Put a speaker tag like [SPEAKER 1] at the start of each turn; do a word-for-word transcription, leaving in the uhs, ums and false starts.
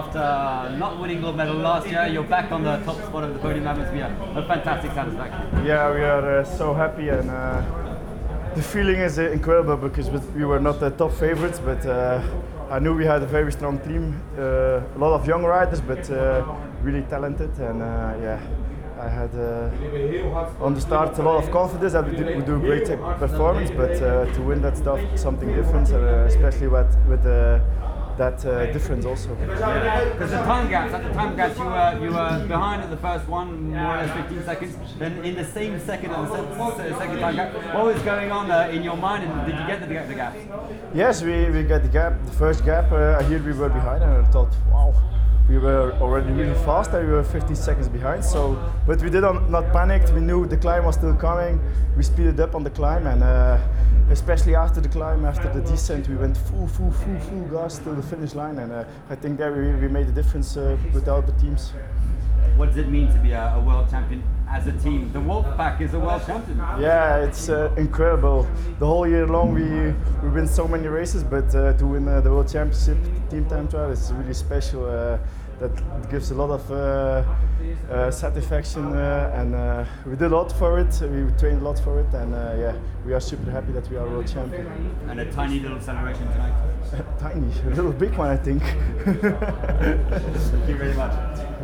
[SPEAKER 1] after not winning gold medal last year. You're back on the top spot of the podium. That must be a, a fantastic satisfaction.
[SPEAKER 2] Yeah, we are uh, so happy, and uh, the feeling is uh, incredible because we were not the top favorites, but uh, I knew we had a very strong team, uh, a lot of young riders, but uh, really talented, and uh, yeah. I had uh, on the start a lot of confidence that we do, we do a great performance, but uh, to win that stuff, something different, uh, especially with, with uh, that uh, difference also.
[SPEAKER 1] Yeah, because the time gaps, at the time gaps you were, you were behind at the first one, more or less fifteen seconds, then in the same second at the se second time gap. What was going on uh, in your mind, and did you get the, the gap?
[SPEAKER 2] Yes, we, we got the gap, the first gap, uh, here we were behind, and I thought, wow. We were already really fast and we were fifteen seconds behind, so but we did not, not panic. We knew the climb was still coming. We speeded up on the climb, and uh, especially after the climb, after the descent, we went full, full, full, full gas to the finish line, and uh, I think that we, we made a difference uh, with all the teams.
[SPEAKER 1] What does it mean to be a, a world champion as a team? The Wolfpack is a world champion.
[SPEAKER 2] Yeah, it's uh, incredible. The whole year long we we win so many races, but uh, to win uh, the world championship team time trial is really special. Uh, that gives a lot of uh, uh, satisfaction, uh, and uh, we did a lot for it. We trained a lot for it, and uh, yeah, we are super happy that we are world champion.
[SPEAKER 1] And a tiny little celebration tonight.
[SPEAKER 2] Tiny, a little big one, I think.
[SPEAKER 1] Thank you very much.